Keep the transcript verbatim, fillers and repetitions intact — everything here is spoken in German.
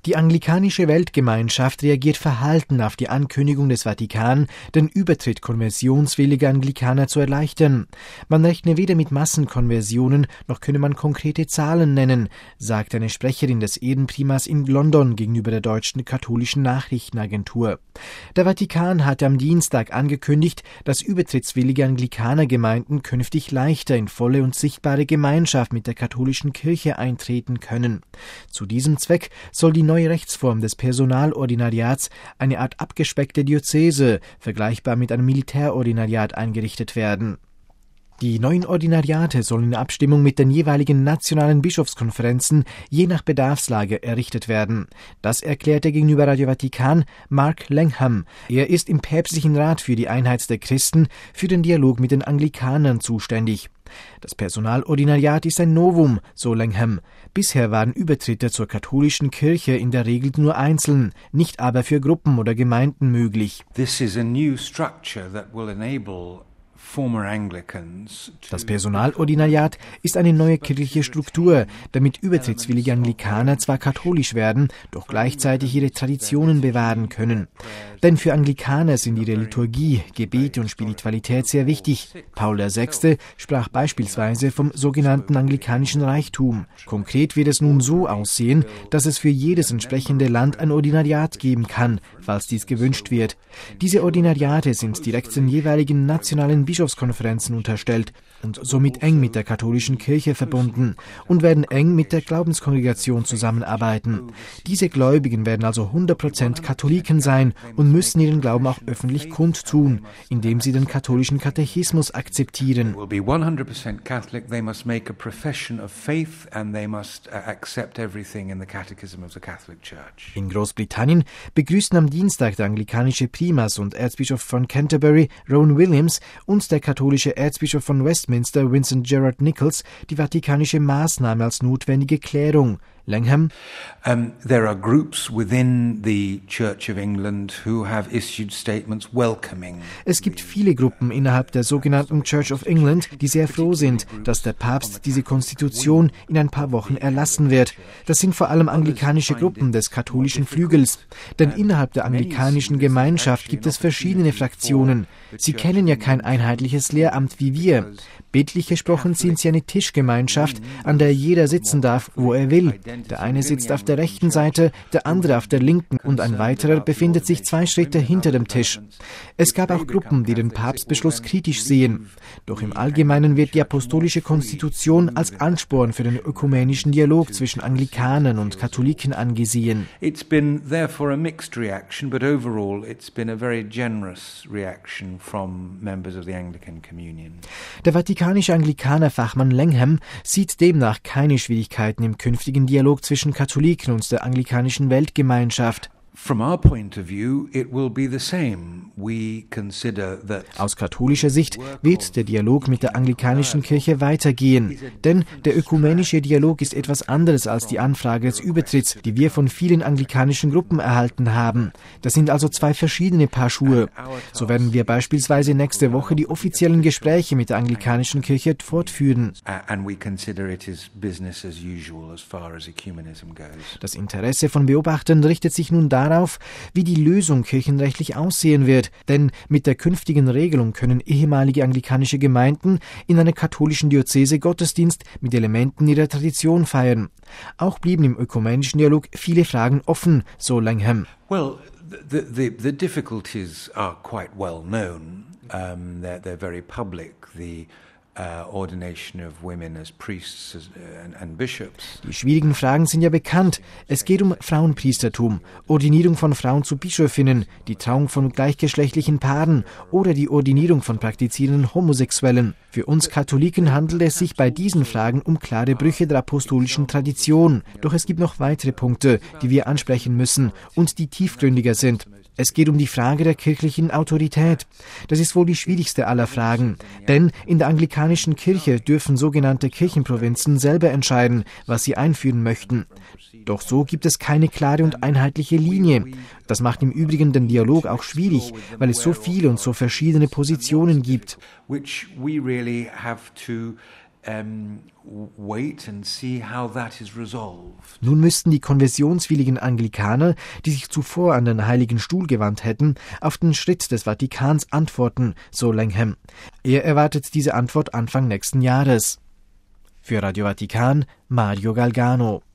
Die anglikanische Weltgemeinschaft reagiert verhalten auf die Ankündigung des Vatikan, den Übertritt konversionswilliger Anglikaner zu erleichtern. Man rechne weder mit Massenkonversionen, noch könne man konkrete Zahlen nennen, sagt eine Sprecherin des Ehrenprimas in London gegenüber der deutschen katholischen Nachrichtenagentur. Der Vatikan hatte am Dienstag angekündigt, dass übertrittswillige Anglikanergemeinden künftig leichter in volle und sichtbare Gemeinschaft mit der katholischen Kirche eintreten können. Zu diesem Zweck soll die neue Rechtsform des Personalordinariats, eine Art abgespeckte Diözese, vergleichbar mit einem Militärordinariat, eingerichtet werden. Die neuen Ordinariate sollen in Abstimmung mit den jeweiligen nationalen Bischofskonferenzen je nach Bedarfslage errichtet werden. Das erklärte gegenüber Radio Vatikan Mark Langham. Er ist im Päpstlichen Rat für die Einheit der Christen für den Dialog mit den Anglikanern zuständig. Das Personalordinariat ist ein Novum, so Langham. Bisher waren Übertritte zur katholischen Kirche in der Regel nur einzeln, nicht aber für Gruppen oder Gemeinden möglich. This is a new structure that will enable Das Personalordinariat ist eine neue kirchliche Struktur, damit übertrittswillige Anglikaner zwar katholisch werden, doch gleichzeitig ihre Traditionen bewahren können. Denn für Anglikaner sind ihre Liturgie, Gebete und Spiritualität sehr wichtig. Paul der Sechste sprach beispielsweise vom sogenannten anglikanischen Reichtum. Konkret wird es nun so aussehen, dass es für jedes entsprechende Land ein Ordinariat geben kann, falls dies gewünscht wird. Diese Ordinariate sind direkt den jeweiligen nationalen Bischofskonferenzen unterstellt und somit eng mit der katholischen Kirche verbunden und werden eng mit der Glaubenskongregation zusammenarbeiten. Diese Gläubigen werden also hundert Prozent Katholiken sein und müssen ihren Glauben auch öffentlich kundtun, indem sie den katholischen Katechismus akzeptieren. In Großbritannien begrüßten am Dienstag der anglikanische Primas und Erzbischof von Canterbury, Rowan Williams, und der katholische Erzbischof von Westminster, Vincent Gerard Nichols, die vatikanische Maßnahme als notwendige Klärung. Langham: Um, there are groups within the Church of England who have issued statements welcoming. Es gibt viele Gruppen innerhalb der sogenannten Church of England, die sehr froh sind, dass der Papst diese Konstitution in ein paar Wochen erlassen wird. Das sind vor allem anglikanische Gruppen des katholischen Flügels. Denn innerhalb der anglikanischen Gemeinschaft gibt es verschiedene Fraktionen. Sie kennen ja kein einheitliches Lehramt wie wir. Bildlich gesprochen sind sie eine Tischgemeinschaft, an der jeder sitzen darf, wo er will. Der eine sitzt auf der rechten Seite, der andere auf der linken und ein weiterer befindet sich zwei Schritte hinter dem Tisch. Es gab auch Gruppen, die den Papstbeschluss kritisch sehen. Doch im Allgemeinen wird die apostolische Konstitution als Ansporn für den ökumenischen Dialog zwischen Anglikanern und Katholiken angesehen. It's been therefore a mixed reaction, but overall it's been a very generous reaction from members of the Anglican Communion. Der vatikanische Anglikaner-Fachmann Langham sieht demnach keine Schwierigkeiten im künftigen Dialog zwischen Katholiken und der anglikanischen Weltgemeinschaft. From our point of view, it will be the same. We consider that Aus katholischer Sicht wird der Dialog mit der anglikanischen Kirche weitergehen, denn der ökumenische Dialog ist etwas anderes als die Anfrage des Übertritts, die wir von vielen anglikanischen Gruppen erhalten haben. Das sind also zwei verschiedene Paar Schuhe. So werden wir beispielsweise nächste Woche die offiziellen Gespräche mit der anglikanischen Kirche fortführen. Das Interesse von Beobachtern richtet sich nun darauf, darauf, wie die Lösung kirchenrechtlich aussehen wird, denn mit der künftigen Regelung können ehemalige anglikanische Gemeinden in einer katholischen Diözese Gottesdienst mit Elementen ihrer Tradition feiern. Auch blieben im ökumenischen Dialog viele Fragen offen, so Langham. Well, the, the, the difficulties are quite well known. Um, they're, they're very public. The Uh, ordination of women as priests as, uh, and, and bishops. Die schwierigen Fragen sind ja bekannt. Es geht um Frauenpriestertum, Ordinierung von Frauen zu Bischöfinnen, die Trauung von gleichgeschlechtlichen Paaren oder die Ordinierung von praktizierenden Homosexuellen. Für uns Katholiken handelt es sich bei diesen Fragen um klare Brüche der apostolischen Tradition. Doch es gibt noch weitere Punkte, die wir ansprechen müssen und die tiefgründiger sind. Es geht um die Frage der kirchlichen Autorität. Das ist wohl die schwierigste aller Fragen, denn in der anglikanischen Kirche dürfen sogenannte Kirchenprovinzen selber entscheiden, was sie einführen möchten. Doch so gibt es keine klare und einheitliche Linie. Das macht im Übrigen den Dialog auch schwierig, weil es so viele und so verschiedene Positionen gibt. Which we really have to um, wait and see how that is resolved. Nun müssten die konversionswilligen Anglikaner, die sich zuvor an den Heiligen Stuhl gewandt hätten, auf den Schritt des Vatikans antworten, so Langham. Er erwartet diese Antwort Anfang nächsten Jahres. Für Radio Vatikan, Mario Galgano.